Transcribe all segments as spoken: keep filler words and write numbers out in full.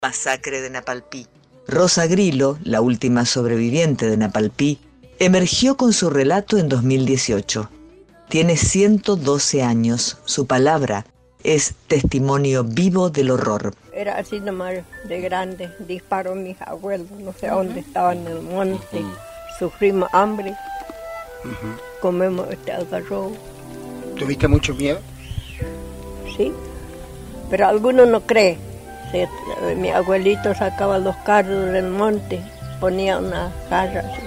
Masacre de Napalpí. Rosa Grillo, la última sobreviviente de Napalpí, emergió con su relato en dos mil dieciocho. Tiene ciento doce años. Su palabra es testimonio vivo del horror. Era así nomás de grande. Disparó mis abuelos, no sé dónde estaban, en el monte. Sufrimos hambre. Uh-huh. Comemos este algarrobo. ¿Tuviste mucho miedo? Sí, pero algunos no creen. Sí, mi abuelito sacaba los carros del monte, ponía una jarra así.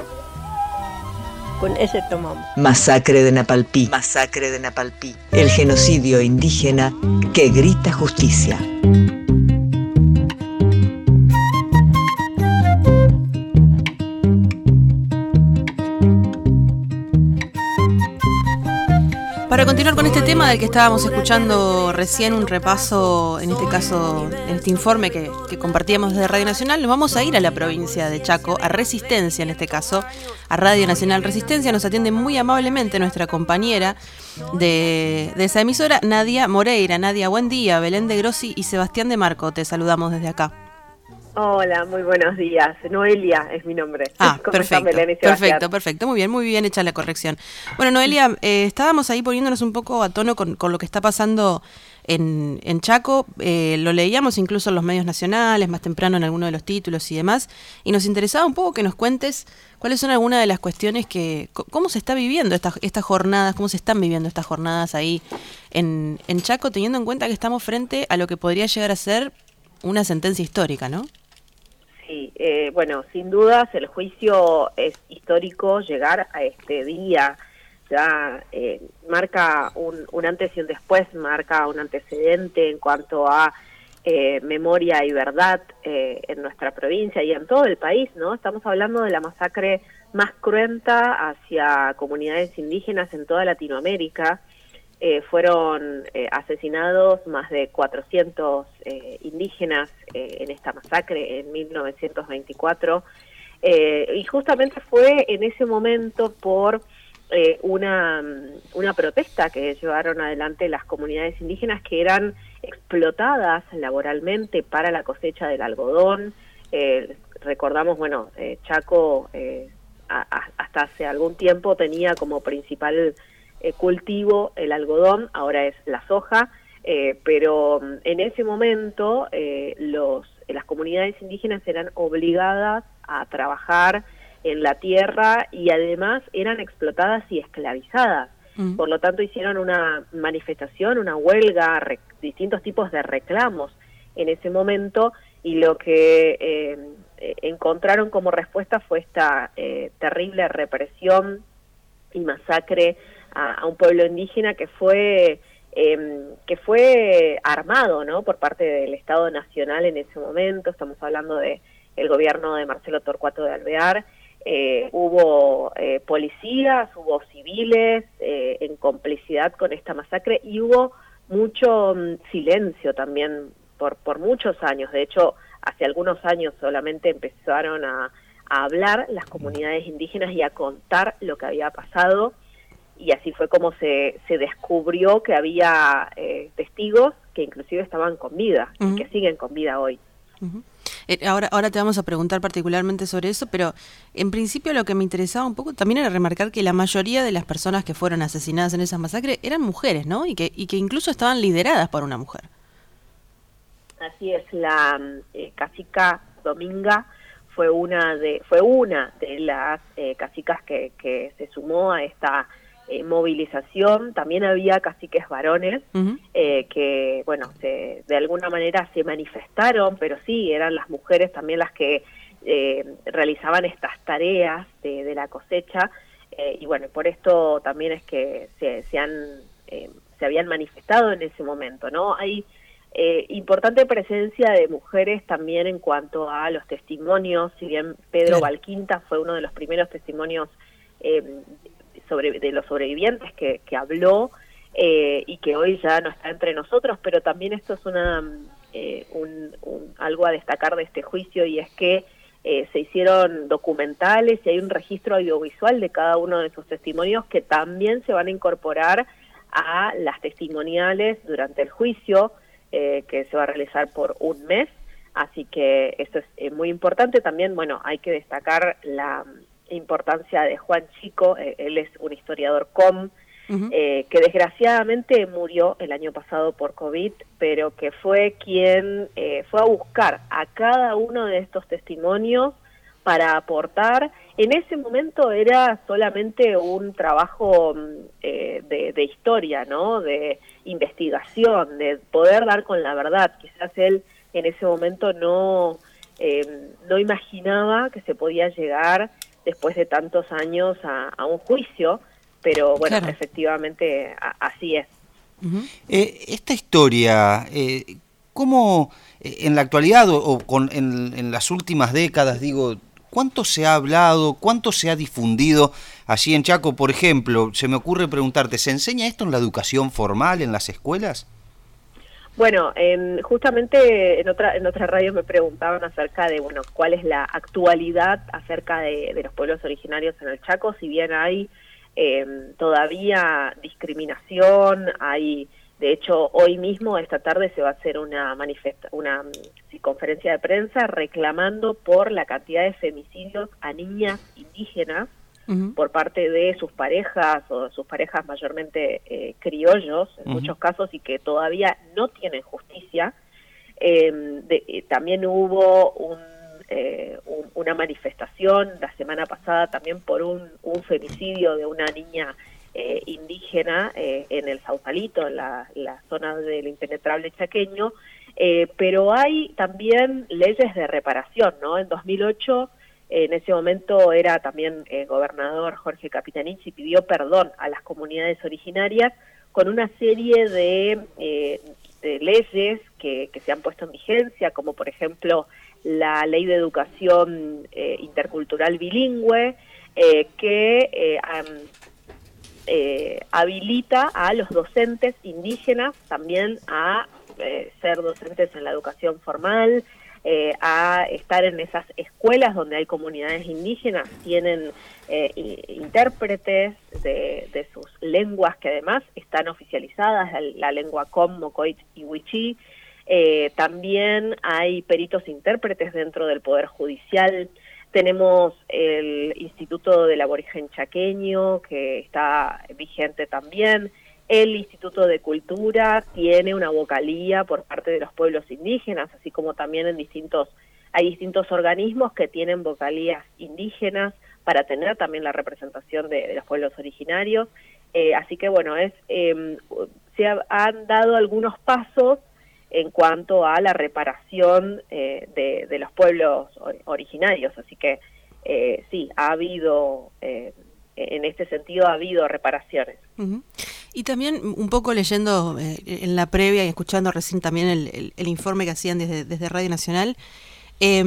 Con ese tomamos. Masacre de Napalpí. Masacre de Napalpí. El genocidio indígena que grita justicia. Para continuar con este tema del que estábamos escuchando recién un repaso, en este caso, en este informe que, que compartíamos desde Radio Nacional, nos vamos a ir a la provincia de Chaco, a Resistencia en este caso, a Radio Nacional Resistencia. Nos atiende muy amablemente nuestra compañera de, de esa emisora, Nadia Moreira. Nadia, buen día. Belén de Grossi y Sebastián de Marco, te saludamos desde acá. Hola, muy buenos días. Noelia es mi nombre. Ah, perfecto, perfecto, perfecto. Muy bien, muy bien hecha la corrección. Bueno, Noelia, eh, estábamos ahí poniéndonos un poco a tono con, con lo que está pasando en, en Chaco. Eh, lo leíamos incluso en los medios nacionales, más temprano en alguno de los títulos y demás. Y nos interesaba un poco que nos cuentes cuáles son algunas de las cuestiones que... ¿Cómo se está viviendo esta, estas jornadas? ¿Cómo se están viviendo estas jornadas ahí en, en Chaco, teniendo en cuenta que estamos frente a lo que podría llegar a ser una sentencia histórica, ¿no? Sí, eh, bueno, sin dudas el juicio es histórico. Llegar a este día ya eh, marca un, un antes y un después, marca un antecedente en cuanto a eh, memoria y verdad eh, en nuestra provincia y en todo el país, ¿no? Estamos hablando de la masacre más cruenta hacia comunidades indígenas en toda Latinoamérica. Eh, fueron eh, asesinados más de cuatrocientos eh, indígenas eh, en esta masacre en mil novecientos veinticuatro, eh, y justamente fue en ese momento por eh, una, una protesta que llevaron adelante las comunidades indígenas que eran explotadas laboralmente para la cosecha del algodón. Eh, recordamos, bueno, eh, Chaco eh, a, a, hasta hace algún tiempo tenía como principal Eh, cultivo el algodón, ahora es la soja, eh, pero en ese momento eh, los, las comunidades indígenas eran obligadas a trabajar en la tierra y además eran explotadas y esclavizadas. Mm. Por lo tanto hicieron una manifestación, una huelga, re, distintos tipos de reclamos en ese momento, y lo que eh, eh, encontraron como respuesta fue esta eh, terrible represión y masacre a, a un pueblo indígena que fue eh, que fue armado, ¿no?, por parte del Estado Nacional en ese momento. Estamos hablando de el gobierno de Marcelo Torcuato de Alvear. Eh, hubo eh, policías, hubo civiles eh, en complicidad con esta masacre, y hubo mucho um, silencio también por por muchos años. De hecho, hace algunos años solamente empezaron a a hablar las comunidades indígenas y a contar lo que había pasado, y así fue como se, se descubrió que había eh, testigos que inclusive estaban con vida, uh-huh. y que siguen con vida hoy. Uh-huh. Eh, ahora, ahora te vamos a preguntar particularmente sobre eso, pero en principio lo que me interesaba un poco también era remarcar que la mayoría de las personas que fueron asesinadas en esas masacres eran mujeres, ¿no? Y que, y que incluso estaban lideradas por una mujer. Así es, la eh, cacica Dominga fue una de fue una de las eh, cacicas que, que se sumó a esta eh, movilización. También había caciques varones, uh-huh. eh, que, bueno, se, de alguna manera se manifestaron, pero sí, eran las mujeres también las que eh, realizaban estas tareas de, de la cosecha, eh, y bueno, por esto también es que se, se, han, eh, se habían manifestado en ese momento, ¿no? Hay Eh, importante presencia de mujeres también en cuanto a los testimonios. Si bien Pedro claro. Valquinta fue uno de los primeros testimonios eh, sobre de los sobrevivientes que, que habló, eh, y que hoy ya no está entre nosotros, pero también esto es una eh, un, un, algo a destacar de este juicio, y es que eh, se hicieron documentales y hay un registro audiovisual de cada uno de esos testimonios que también se van a incorporar a las testimoniales durante el juicio, Eh, que se va a realizar por un mes. Así que eso es eh, muy importante. También, bueno, hay que destacar la importancia de Juan Chico, eh, él es un historiador com, uh-huh. eh, que desgraciadamente murió el año pasado por COVID, pero que fue quien eh, fue a buscar a cada uno de estos testimonios para aportar. En ese momento era solamente un trabajo eh, de, de historia, ¿no? De investigación, de poder dar con la verdad. Quizás él en ese momento no, eh, no imaginaba que se podía llegar después de tantos años a, a un juicio, pero bueno, claro. efectivamente a, así es. Uh-huh. Eh, esta historia, eh, ¿cómo eh, en la actualidad o, o con, en, en las últimas décadas, digo, cuánto se ha hablado, cuánto se ha difundido allí en Chaco? Por ejemplo, se me ocurre preguntarte, ¿se enseña esto en la educación formal, en las escuelas? Bueno, en, justamente en otra en otra radio me preguntaban acerca de, bueno, cuál es la actualidad acerca de, de los pueblos originarios en el Chaco. Si bien hay eh, todavía discriminación, hay, de hecho, hoy mismo, esta tarde, se va a hacer una manifesta una sí, conferencia de prensa reclamando por la cantidad de femicidios a niñas indígenas, uh-huh. por parte de sus parejas, o sus parejas mayormente eh, criollos, en uh-huh. muchos casos, y que todavía no tienen justicia. Eh, de, eh, también hubo un, eh, un, una manifestación la semana pasada también por un, un femicidio de una niña eh, indígena eh, en el Sausalito, en la, la zona del impenetrable chaqueño, eh, pero hay también leyes de reparación, ¿no? En dos mil ocho... En ese momento era también eh, gobernador Jorge Capitanich y pidió perdón a las comunidades originarias con una serie de, eh, de leyes que, que se han puesto en vigencia, como por ejemplo la Ley de Educación eh, Intercultural Bilingüe, eh, que eh, um, eh, habilita a los docentes indígenas también a eh, ser docentes en la educación formal, Eh, a estar en esas escuelas donde hay comunidades indígenas, tienen eh, intérpretes de, de sus lenguas que además están oficializadas, la, la lengua com, mocoit y wichí. Eh, también hay peritos intérpretes dentro del Poder Judicial. Tenemos el Instituto del Aborigen Chaqueño, que está vigente también. El Instituto de Cultura tiene una vocalía por parte de los pueblos indígenas, así como también en distintos, hay distintos organismos que tienen vocalías indígenas para tener también la representación de, de los pueblos originarios. Eh, así que bueno, es eh, se ha, han dado algunos pasos en cuanto a la reparación eh, de, de los pueblos originarios, así que eh, sí, ha habido, eh, en este sentido ha habido reparaciones. Uh-huh. Y también un poco leyendo eh, en la previa y escuchando recién también el, el, el informe que hacían desde, desde Radio Nacional, eh,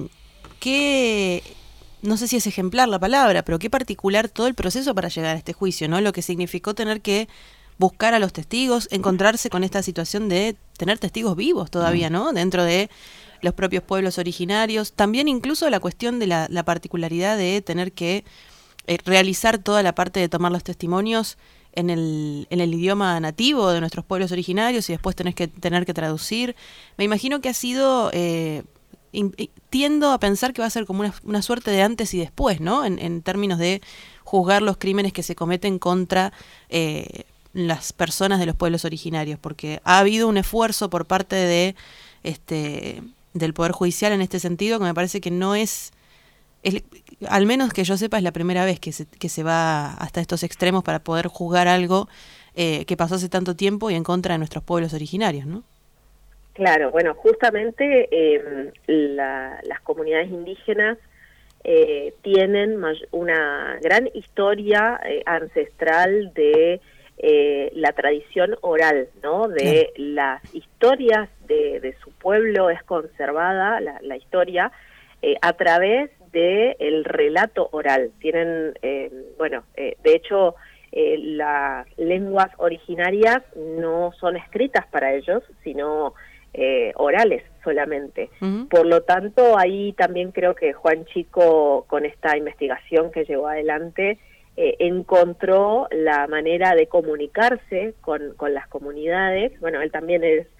que no sé si es ejemplar la palabra, pero qué particular todo el proceso para llegar a este juicio, ¿no? Lo que significó tener que buscar a los testigos, encontrarse con esta situación de tener testigos vivos todavía, ¿no? Dentro de los propios pueblos originarios. También incluso la cuestión de la, la particularidad de tener que eh, realizar toda la parte de tomar los testimonios en el, en el idioma nativo de nuestros pueblos originarios y después tenés que tener que traducir. Me imagino que ha sido, eh, in, tiendo a pensar que va a ser como una, una suerte de antes y después, ¿no? En, en términos de juzgar los crímenes que se cometen contra eh, las personas de los pueblos originarios, porque ha habido un esfuerzo por parte de este del Poder Judicial en este sentido que me parece que no es... Es, al menos que yo sepa, es la primera vez que se, que se va hasta estos extremos para poder juzgar algo eh, que pasó hace tanto tiempo y en contra de nuestros pueblos originarios, ¿no? Claro, bueno, justamente eh, la, las comunidades indígenas eh, tienen una gran historia eh, ancestral de eh, la tradición oral, ¿no? De claro. Las historias de, de su pueblo es conservada, la, la historia, eh, a través de el relato oral. Tienen, eh, bueno, eh, de hecho, eh, las lenguas originarias no son escritas para ellos, sino eh, orales solamente. Uh-huh. Por lo tanto, ahí también creo que Juan Chico, con esta investigación que llevó adelante, eh, encontró la manera de comunicarse con, con las comunidades. Bueno, él también es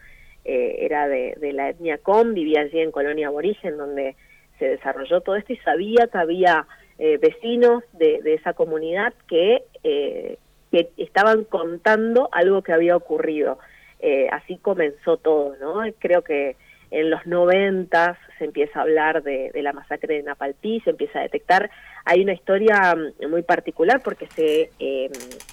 eh, era de, de la etnia Com, vivía allí en Colonia Aborigen, donde se desarrolló todo esto, y sabía que había eh, vecinos de, de esa comunidad que, eh, que estaban contando algo que había ocurrido. Eh, así comenzó todo, ¿no? Creo que en los noventas se empieza a hablar de, de la masacre de Napalpí, se empieza a detectar. Hay una historia muy particular porque se eh,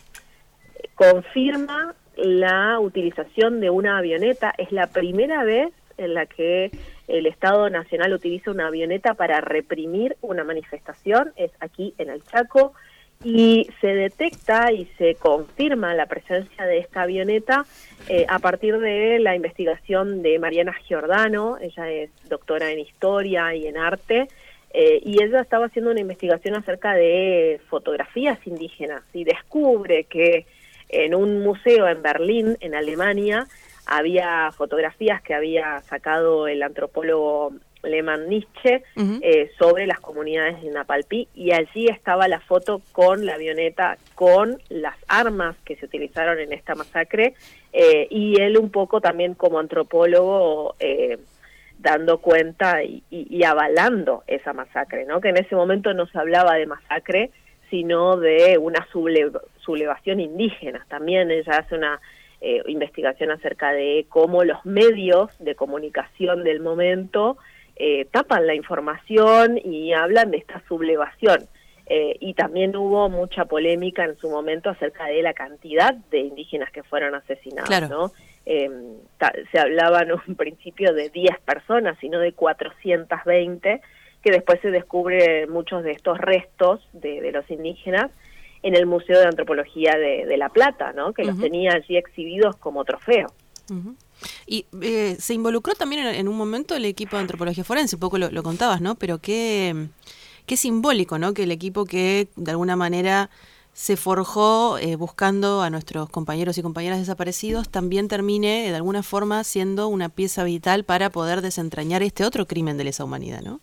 confirma la utilización de una avioneta. Es la primera vez en la que el Estado Nacional utiliza una avioneta para reprimir una manifestación, es aquí en el Chaco, y se detecta y se confirma la presencia de esta avioneta eh, a partir de la investigación de Mariana Giordano. Ella es doctora en Historia y en Arte, eh, y ella estaba haciendo una investigación acerca de fotografías indígenas, y descubre que en un museo en Berlín, en Alemania, había fotografías que había sacado el antropólogo Lehmann Nietzsche uh-huh. eh, sobre las comunidades de Napalpí, y allí estaba la foto con la avioneta, con las armas que se utilizaron en esta masacre, eh, y él un poco también como antropólogo eh, dando cuenta y, y, y avalando esa masacre, ¿no? Que en ese momento no se hablaba de masacre, sino de una sublev- sublevación indígena. También ella hace una eh, investigación acerca de cómo los medios de comunicación del momento Eh, tapan la información y hablan de esta sublevación. Eh, y también hubo mucha polémica en su momento acerca de la cantidad de indígenas que fueron asesinados, claro. ¿no? Eh, ta- se hablaba en un principio de diez personas, sino de cuatrocientas veinte, que después se descubre muchos de estos restos de, de los indígenas en el Museo de Antropología de, de La Plata, ¿no? Que uh-huh. los tenía allí exhibidos como trofeo. Uh-huh. Y eh, se involucró también en, en un momento el equipo de antropología forense, un poco lo, lo contabas, ¿no? Pero qué, qué simbólico, ¿no? Que el equipo que de alguna manera se forjó eh, buscando a nuestros compañeros y compañeras desaparecidos también termine de alguna forma siendo una pieza vital para poder desentrañar este otro crimen de lesa humanidad, ¿no?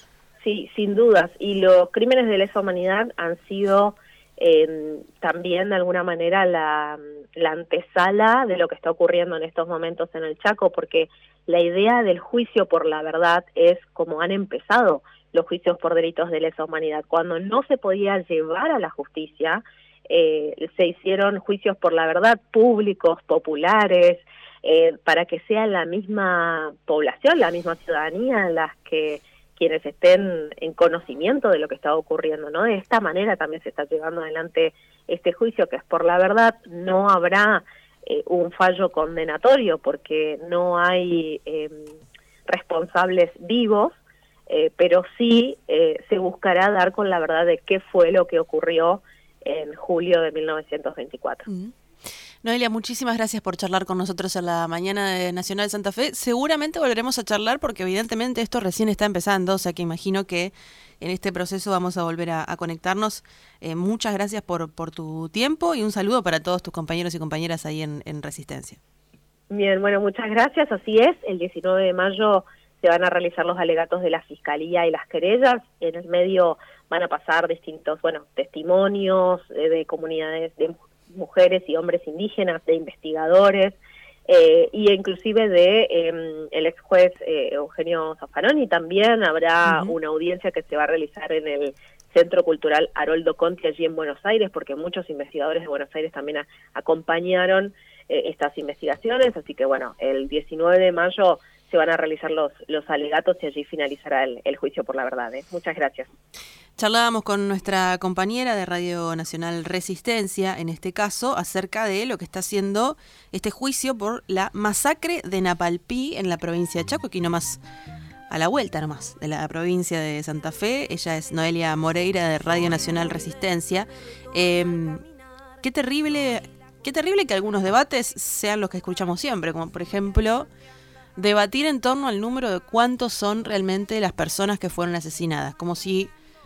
Sí, sin dudas. Y los crímenes de lesa humanidad han sido Eh, también de alguna manera la, la antesala de lo que está ocurriendo en estos momentos en el Chaco, porque la idea del juicio por la verdad es como han empezado los juicios por delitos de lesa humanidad. Cuando no se podía llevar a la justicia, eh, se hicieron juicios por la verdad públicos, populares, eh, para que sea la misma población, la misma ciudadanía las que quienes estén en conocimiento de lo que está ocurriendo, ¿no? De esta manera también se está llevando adelante este juicio, que es por la verdad. No habrá eh, un fallo condenatorio porque no hay eh, responsables vivos, eh, pero sí eh, se buscará dar con la verdad de qué fue lo que ocurrió en julio de mil novecientos veinticuatro. Uh-huh. Noelia, muchísimas gracias por charlar con nosotros en la mañana de Nacional de Santa Fe. Seguramente volveremos a charlar porque evidentemente esto recién está empezando, o sea que imagino que en este proceso vamos a volver a, a conectarnos. Eh, muchas gracias por, por tu tiempo y un saludo para todos tus compañeros y compañeras ahí en, en Resistencia. Bien, bueno, muchas gracias, así es. El diecinueve de mayo se van a realizar los alegatos de la Fiscalía y las querellas. En el medio van a pasar distintos, bueno, testimonios de, de comunidades de mujeres y hombres indígenas, de investigadores, eh, y inclusive de eh, el ex juez eh, Eugenio Zaffaroni. También habrá uh-huh. una audiencia que se va a realizar en el Centro Cultural Haroldo Conti allí en Buenos Aires, porque muchos investigadores de Buenos Aires también a, acompañaron eh, estas investigaciones, así que bueno, el diecinueve de mayo se van a realizar los, los alegatos y allí finalizará el, el juicio por la verdad. ¿eh? Muchas gracias. Charlábamos con nuestra compañera de Radio Nacional Resistencia, en este caso, acerca de lo que está haciendo este juicio por la masacre de Napalpí en la provincia de Chaco, aquí nomás, a la vuelta nomás, de la provincia de Santa Fe. Ella es Noelia Moreira de Radio Nacional Resistencia. Eh, qué terrible, qué terrible que algunos debates sean los que escuchamos siempre, como por ejemplo debatir en torno al número de cuántos son realmente las personas que fueron asesinadas, como si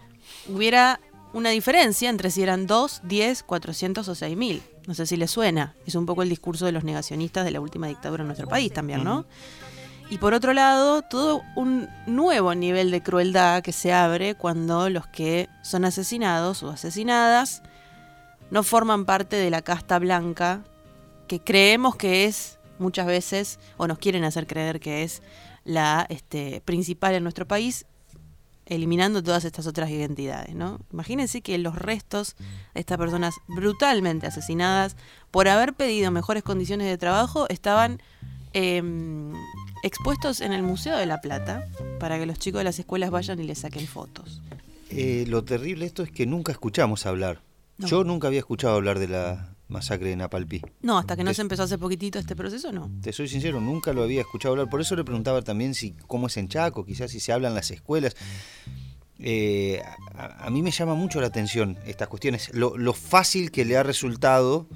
hubiera una diferencia entre si eran dos, diez, cuatrocientos o seis mil. No sé si les suena. Es un poco el discurso de los negacionistas de la última dictadura en nuestro país también, ¿no? Y por otro lado, todo un nuevo nivel de crueldad que se abre cuando los que son asesinados o asesinadas no forman parte de la casta blanca que creemos que es muchas veces, o nos quieren hacer creer que es la este, principal en nuestro país, eliminando todas estas otras identidades, ¿no? Imagínense que los restos de estas personas brutalmente asesinadas por haber pedido mejores condiciones de trabajo estaban eh, expuestos en el Museo de La Plata para que los chicos de las escuelas vayan y les saquen fotos. Eh, lo terrible de esto es que nunca escuchamos hablar. No. Yo nunca había escuchado hablar de la masacre de Napalpí. No, hasta que no te, se empezó hace poquitito este proceso, no. Te soy sincero, nunca lo había escuchado hablar. Por eso le preguntaba también si cómo es en Chaco, quizás si se habla en las escuelas. Eh, a, a mí me llama mucho la atención estas cuestiones. Lo, lo fácil que le ha resultado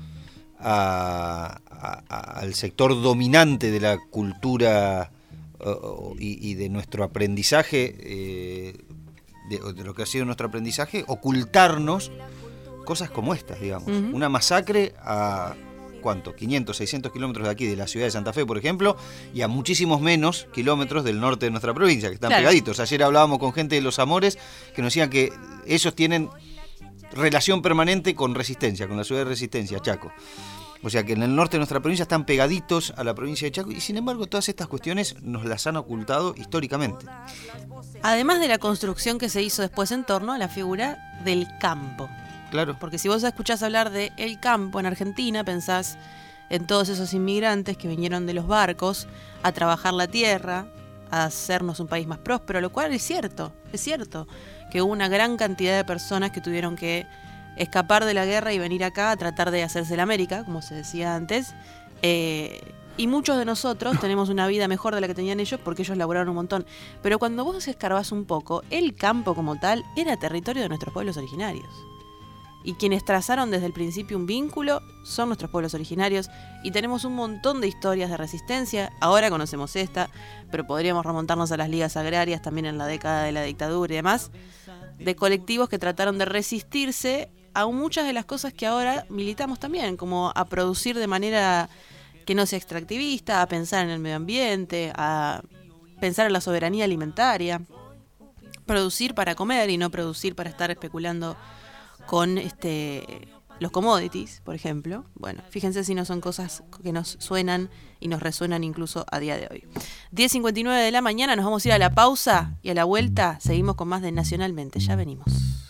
a, a, a, al sector dominante de la cultura uh, y, y de nuestro aprendizaje, eh, de, de lo que ha sido nuestro aprendizaje, ocultarnos cosas como estas, digamos. Uh-huh. Una masacre a, ¿cuánto? quinientos, seiscientos kilómetros de aquí, de la ciudad de Santa Fe, por ejemplo, y a muchísimos menos kilómetros del norte de nuestra provincia, que están claro. pegaditos. Ayer hablábamos con gente de Los Amores que nos decían que ellos tienen relación permanente con Resistencia, con la ciudad de Resistencia, Chaco. O sea que en el norte de nuestra provincia están pegaditos a la provincia de Chaco y sin embargo todas estas cuestiones nos las han ocultado históricamente. Además de la construcción que se hizo después en torno a la figura del campo. Claro. Porque si vos escuchás hablar de el campo en Argentina, pensás en todos esos inmigrantes que vinieron de los barcos a trabajar la tierra, a hacernos un país más próspero, lo cual es cierto, es cierto, que hubo una gran cantidad de personas que tuvieron que escapar de la guerra y venir acá a tratar de hacerse la América, como se decía antes, eh, y muchos de nosotros tenemos una vida mejor de la que tenían ellos porque ellos laburaron un montón. Pero cuando vos escarbás un poco, el campo como tal era territorio de nuestros pueblos originarios. Y quienes trazaron desde el principio un vínculo son nuestros pueblos originarios y tenemos un montón de historias de resistencia. Ahora conocemos esta, pero podríamos remontarnos a las ligas agrarias también en la década de la dictadura y demás, de colectivos que trataron de resistirse a muchas de las cosas que ahora militamos también, como a producir de manera que no sea extractivista, a pensar en el medio ambiente, a pensar en la soberanía alimentaria, producir para comer y no producir para estar especulando con este los commodities, por ejemplo. Bueno, fíjense si no son cosas que nos suenan y nos resuenan incluso a día de hoy. diez cincuenta y nueve de la mañana, nos vamos a ir a la pausa y a la vuelta seguimos con más de Nacionalmente. Ya venimos.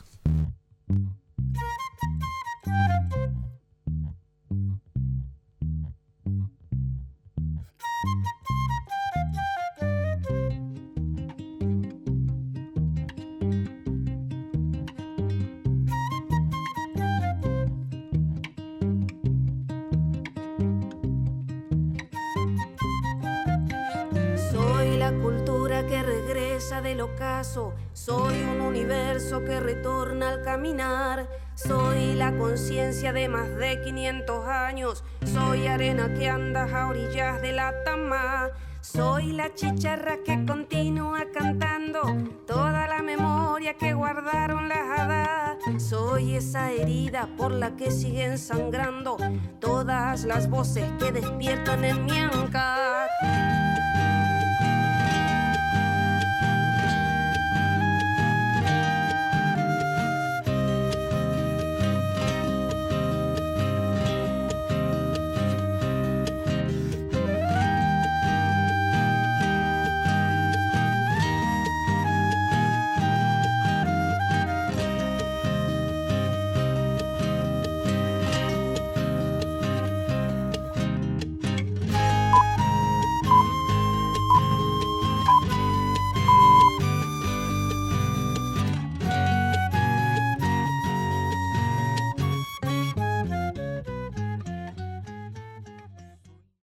Que regresa del ocaso, soy un universo que retorna al caminar, soy la conciencia de más de quinientos años, soy arena que anda a orillas de la Tama, soy la chicharra que continúa cantando toda la memoria que guardaron las hadas, soy esa herida por la que siguen sangrando todas las voces que despiertan en mi anca.